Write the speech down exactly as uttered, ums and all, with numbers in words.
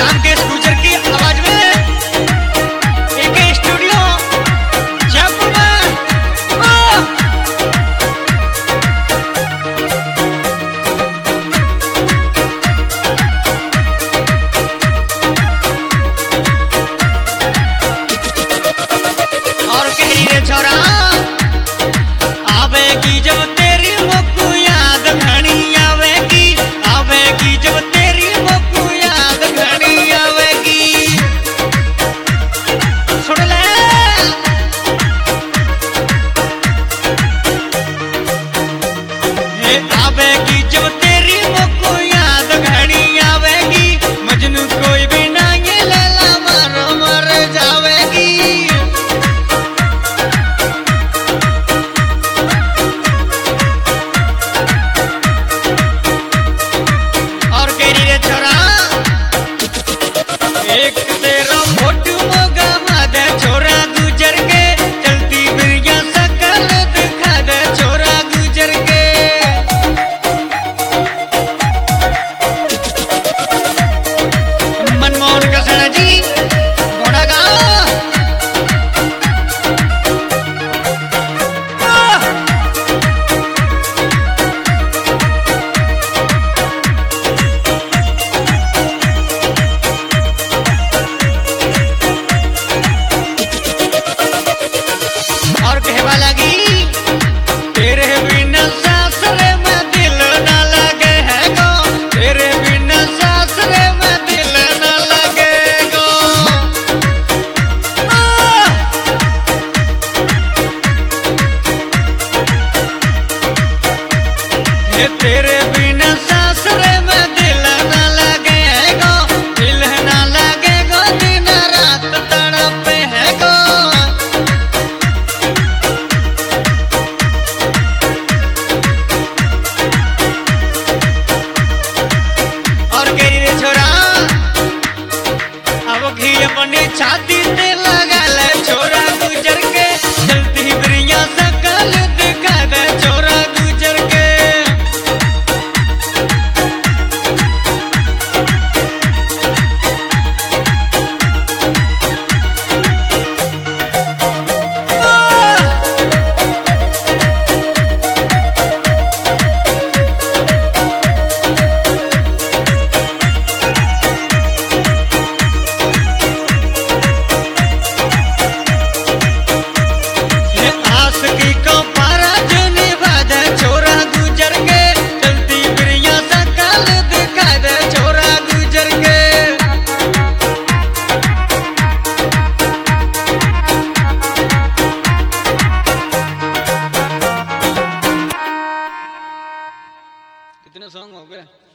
रामकेश गुर्जर की आवाज में एक स्टूडियो जयपुर में। और कही रे छोरा आवेगी जब तेरी मुक्कू याद घनी आवेगी, आवेगी जब तेरी मुक्कू याद घनी आवेगी। सुन ले हे आवेगी जब तेरी मुक्कू याद घनी आवेगी, मजनू कोई भी ना ये लैला मर मर जावेगी। एक तेरा फोटो मोगा दे छोरा गुजर के, चलती बिरिया सकल दिखा दे छोरा गुजर के। मनमोहन कसना जी घोड़ा गाँव। और कहवा लगी तेरे बिना सासरे में दिल न लगे है गो, तेरे बिना सासरे में दिल न लगे गो। ये तेरे बिना सासरे में दिल न लगे है गो, दिल न लगे गो, दिन रात तड़पे है गो। घी अपनी छाती ते लगा ले छोरा गुजर के, चलती बिरिया सकल दिखा दे छोरा गुजर के। कितने सॉन्ग हो गए?